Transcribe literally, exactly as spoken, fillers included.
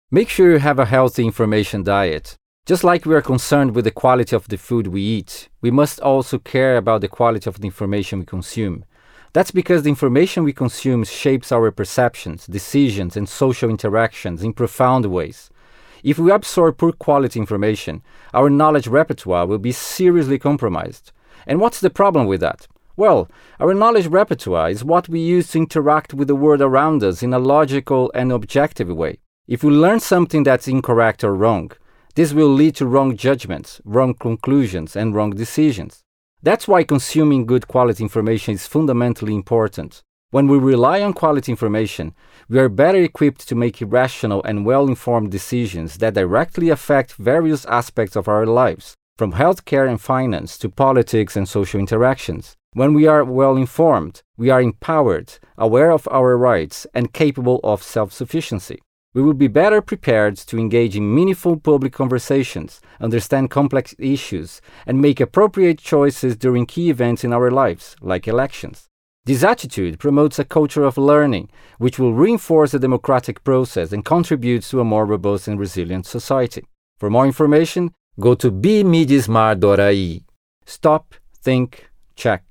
Make sure you have a healthy information diet. Just like we are concerned with the quality of the food we eat, we must also care about the quality of the information we consume. That's because the information we consume shapes our perceptions, decisions, and social interactions in profound ways. If we absorb poor quality information, our knowledge repertoire will be seriously compromised. And what's the problem with that? Well, our knowledge repertoire is what we use to interact with the world around us in a logical and objective way. If we learn something that's incorrect or wrong, this will lead to wrong judgments, wrong conclusions, and wrong decisions. That's why consuming good quality information is fundamentally important. When we rely on quality information, we are better equipped to make rational and well-informed decisions that directly affect various aspects of our lives, from healthcare and finance to politics and social interactions. When we are well-informed, we are empowered, aware of our rights, and capable of self-sufficiency. We will be better prepared to engage in meaningful public conversations, understand complex issues, and make appropriate choices during key events in our lives, like elections. This attitude promotes a culture of learning, which will reinforce the democratic process and contributes to a more robust and resilient society. For more information, go to be media smart dot I E. Stop, think, check.